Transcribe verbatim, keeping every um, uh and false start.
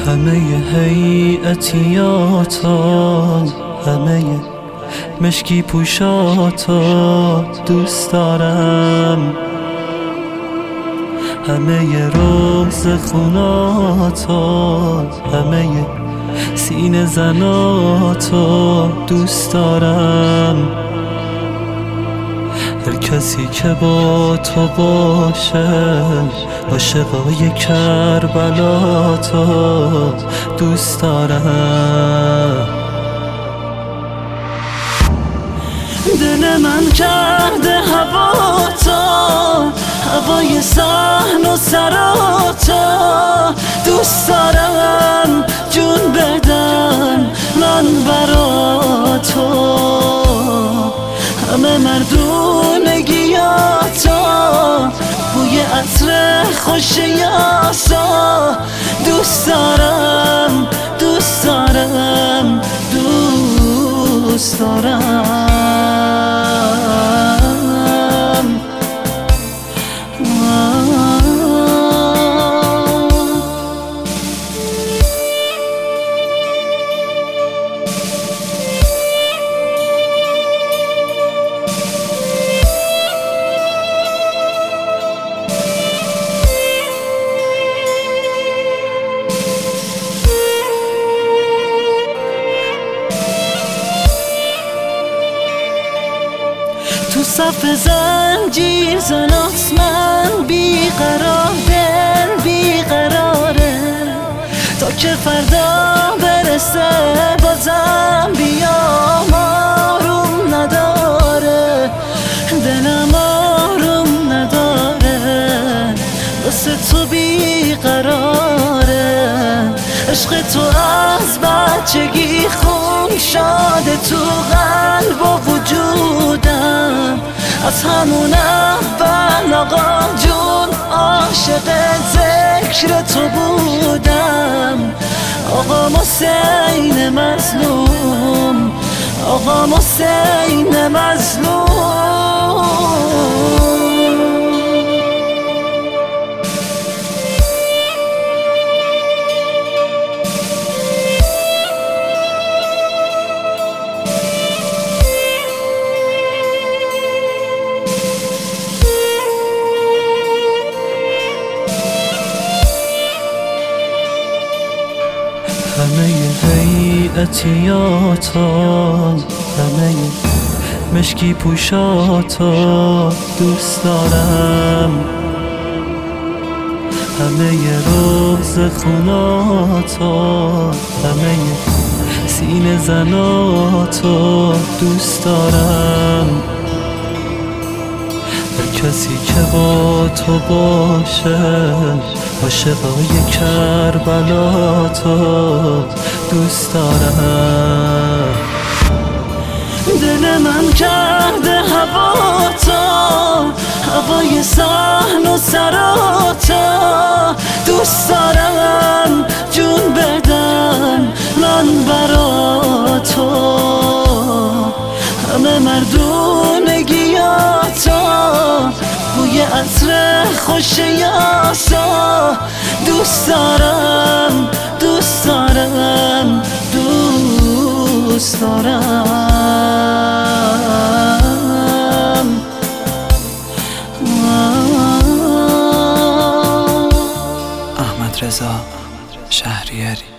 همه هیئتیاتا، همه مشکی پوشاتا دوست دارم، همه روز خوناتا، همه سینه زناتا دوست دارم. هر کسی که با تو باشه عاشقای کربلا تا دوست دارم. دل من کرده هوا تا هوای صحن و سراتا دوست دارم، جون بدم من برا تو، همه مردونگیاتا بوی عطر خوش یاسا دوست دارم، دوست دارم، دوست دارم. تو صف زنجیر زناست من بیقرار، دل بیقراره تا که فردا برسه بازم بیام، آروم نداره دلم، آروم نداره واسه تو بیقراره. عشق تو از بچگی خون شده تو قلب و وجودم، از همون اول آقا جون عاشق ذکر تو بودم. آقا حسین مظلوم، آقا حسین مظلوم. همه هیئتیاتا، همه مشکی پوشاتا دوست دارم، همه روز خوناتا، همه سینه زناتا دوست دارم. هر کسی که با تو باشه عاشقای کربلا تا دوست دارم. دل من کرده هوا تا هوای صحن و سراتا دوست دارم، جون بدم من برا تو، همه مردونگیاتا بوی عطر خوش یاسا دوست دارم، دوست دارم، دوست دارم. احمد رضا شهریاری.